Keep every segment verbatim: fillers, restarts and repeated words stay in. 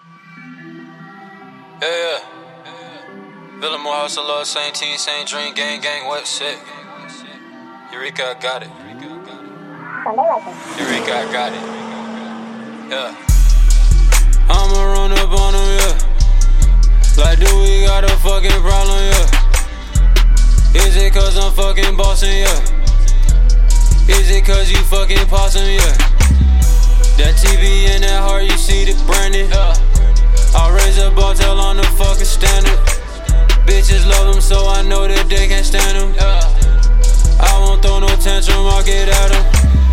Yeah, yeah. Villamore House of Love, same team, same dream, gang, gang, what shit? Eureka, I got it. Eureka, I got it. Yeah. I'ma run up on him, yeah. Like, do we got a fucking problem, yeah? Is it cause I'm fucking bossing, yeah? Is it cause you fucking possin', yeah? That T V and that heart, you see the branding, yeah. I'll raise a bar, tell on the fucking standard. Bitches love them, so I know that they can't stand them, yeah. I won't throw no tantrum, I'll get at them.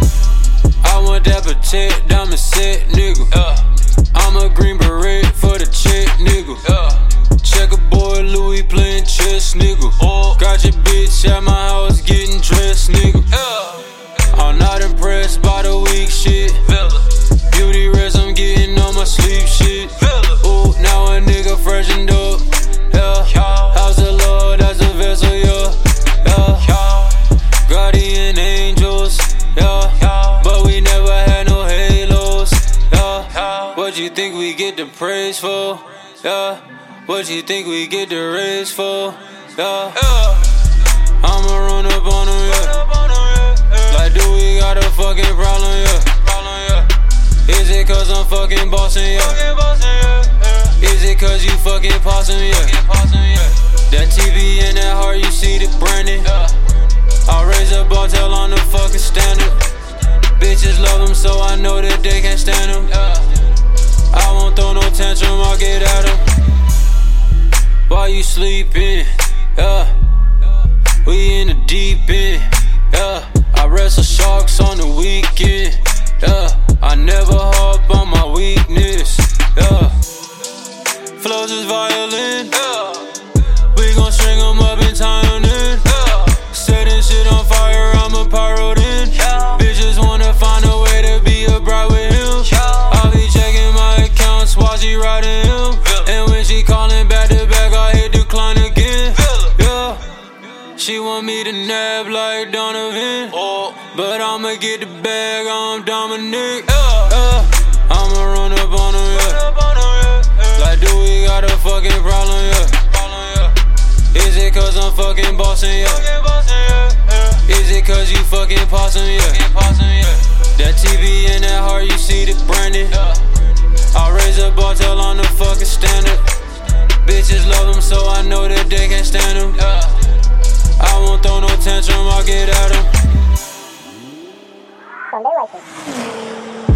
I want that protect, diamond set, nigga, yeah. I'm a green beret for the check, nigga, yeah. Checkerboard, Louis playing chess, nigga, oh. Got your bitch at my house getting dressed, nigga, yeah. I'm not impressed by the weak shit, Villa. Beauty rest, I'm getting on my sleep shit, Villa. Ooh, now a nigga freshened up, yeah. House of love, that's a vessel, yeah, yeah. Guardian angels, yeah. But we never had no halos, yeah. What you think we get the praise for, yeah? What you think we get the raise for, yeah? I'ma run up on them, yeah. Like, do we got a fucking problem, yeah? Is it cause I'm fucking bossing, yeah? Is it cause you fucking possin', yeah? That T V and that heart, you see the branding. I'll raise a bar, tell on the fucking standard. Bitches love them, so I know that they can't stand them. I won't throw no tantrum, I'll get at them. While you sleeping, yeah. We in the deep end, yeah. I wrestle sharks on the weekend, yeah. I never harp on my weakness, yeah. Flows is violent, yeah. We gon' string them up and tie them in, yeah. Setting shit on fire, I'm a pyro then, yeah. Bitches wanna find a way to be a bride with him, yeah. I'll be checking my accounts while she riding him, yeah. And when she calling back to back, I hit decline again, yeah. She want me to nab like Donovan, oh. But I'ma get the bag, I'm Dominic, yeah. Yeah. I'ma run up on him, yeah. Like, do we got a fucking problem, yeah? Is it cause I'm fucking bossing, yeah? Is it cause you fucking possin', yeah? That T V and that heart, you see the branding. I'll raise a bar, tell on the fucking standard. Bitches love them, so I know that they can't stand them. I won't throw no tantrum, I'll get at them.